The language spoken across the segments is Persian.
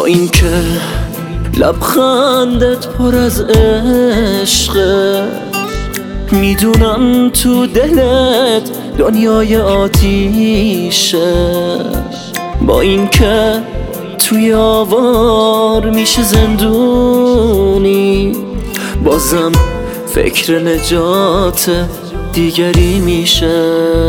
با این که لبخندت پر از عشقه، میدونم تو دلت دنیای آتیشه. با این که توی آوار میشه زندونی، بازم فکر نجات دیگری میشه.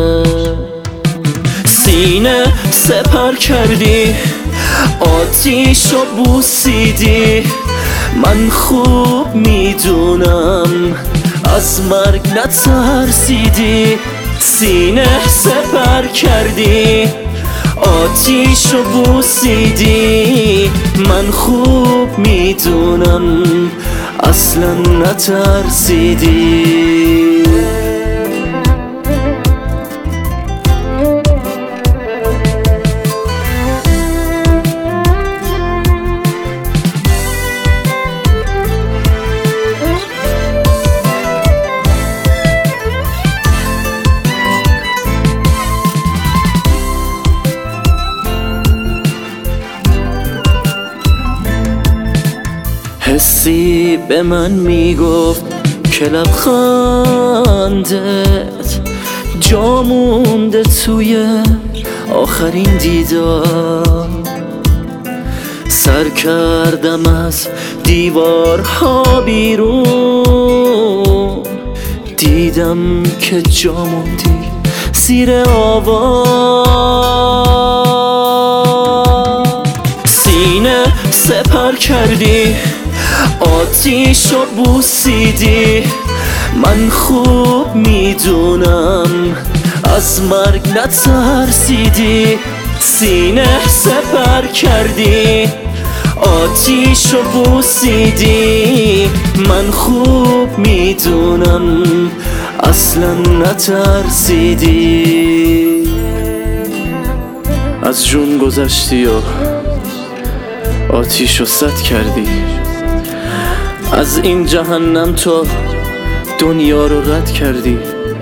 سینه سپر کردی، آتیشو بوسیدی، من خوب میدونم از مرگ نترسیدی. سینه سپر کردی، آتیشو بوسیدی، من خوب میدونم اصلا نترسیدی. حسی به من میگفت که لبخندت جا مونده توی آخرین دیدار. سر کردم از دیوارها بیرون، دیدم که جا موندی زیر آوار. سینه سپر کردی، آتیشو بوسیدی، من خوب میدونم از مرگ نترسیدی. سینه سپر کردی، آتیشو بوسیدی، من خوب میدونم اصلا نترسیدی. از جون گذشتی و آتیشو سد کردی، از این جهنم تو دنیا رو رد کردی.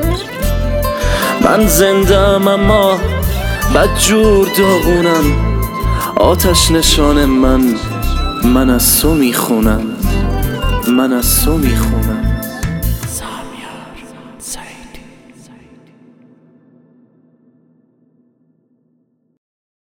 من زنده‌ام اما بدجور داغونم، آتش نشان من از تو میخونم، من از تو میخونم.